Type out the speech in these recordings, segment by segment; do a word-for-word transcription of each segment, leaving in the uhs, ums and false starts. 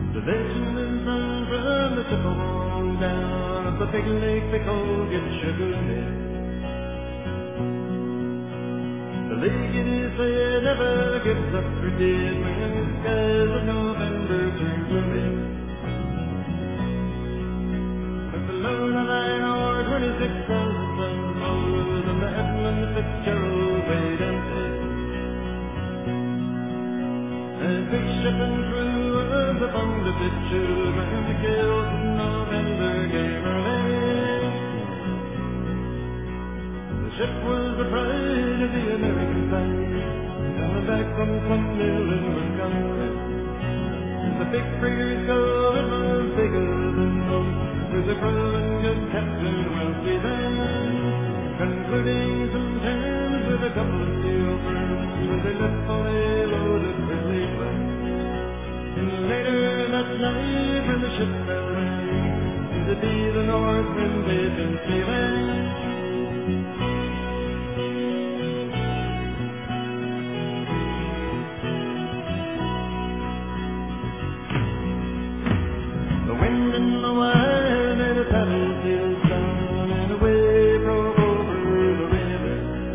The legend is on from the Chippewa down at the big lake they call Gitchagumi. The lake it is say never gives up for dead when the skies of November turn gloomy. But the load of nine or twenty-six thousand loads and the Edmund Fitzgerald weighed empty. And big shipping crew was upon the bitches and the gales of November gave her away. The ship was the pride of the American side, coming back from some mill in Wisconsin. And the big frigates going was bigger than most, with a crew and good captain Wealthy then, concluding some terms with a couple of steel firms, where they left fully loaded with lead. And later that night when the ship fell in, seemed to be the north wind they'd been sailing. The wind and the wire made a paddle sails down and away drove over the river.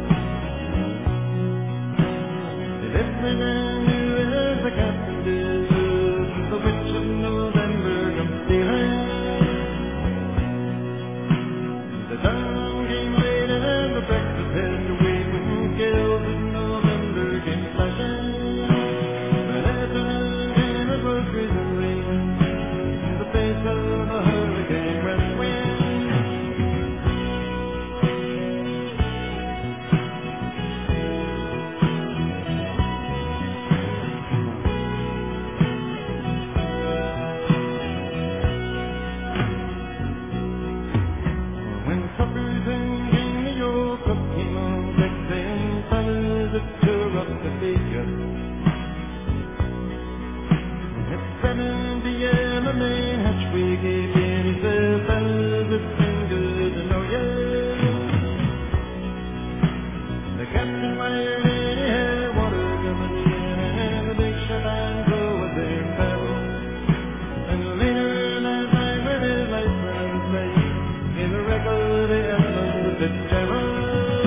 They left me then knew as the captain did, the witch of November come stealing. The dawn came late and the breakfast had to wait when gales of November came flashing. But afternoon came it was freezing rain, in the face of a hurricane west wind. When supper's in came the old cook came on deck saying, fellas, it's too rough to feed you. It's seven p m and main hatch we gave in. He says, fellas, it's been good to know you. The captain wired in, he had water coming in, and the big ship anchor was there in battle. And later that night when his lights were out of sight, in the wreck of the Edmund Fitzgerald.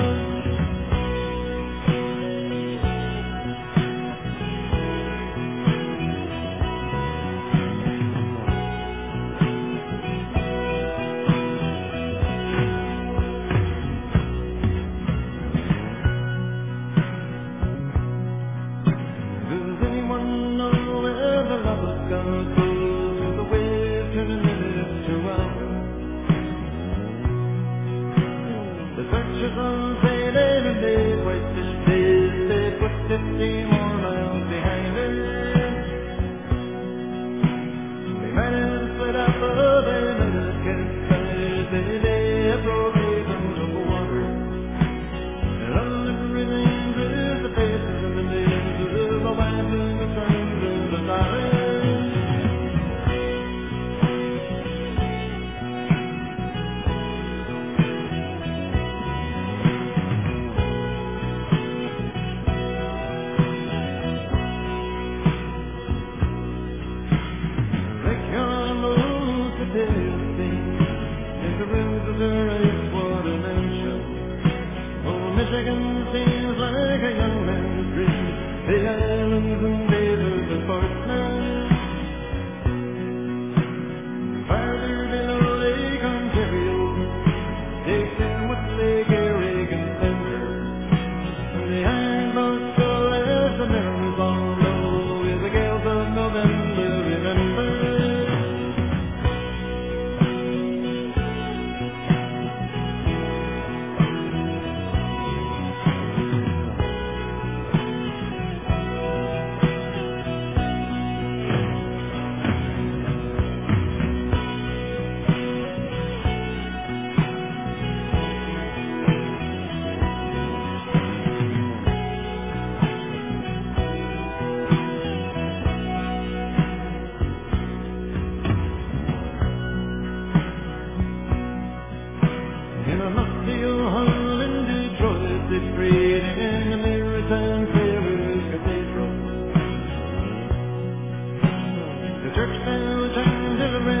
Does anyone know where the lovers gonna go? With the waves turning minutes to hours. The searchers all say they've been made whitefish days. They put fifty more miles behind her. They might have split up for their minute campfires. They they have broke even of water. And all that remains is the faces and the names of the wives and the sons and the daughters. Like your most material thing in the rooms of the ice water mansion. Oh, Michigan seems like a young man's dream. The islands and bathers and Portland. Farther below Lake Ontario, takes in what Lake Erie can center. And the iron boats go as the memories all know, with the gales of November remember. church bells rang till the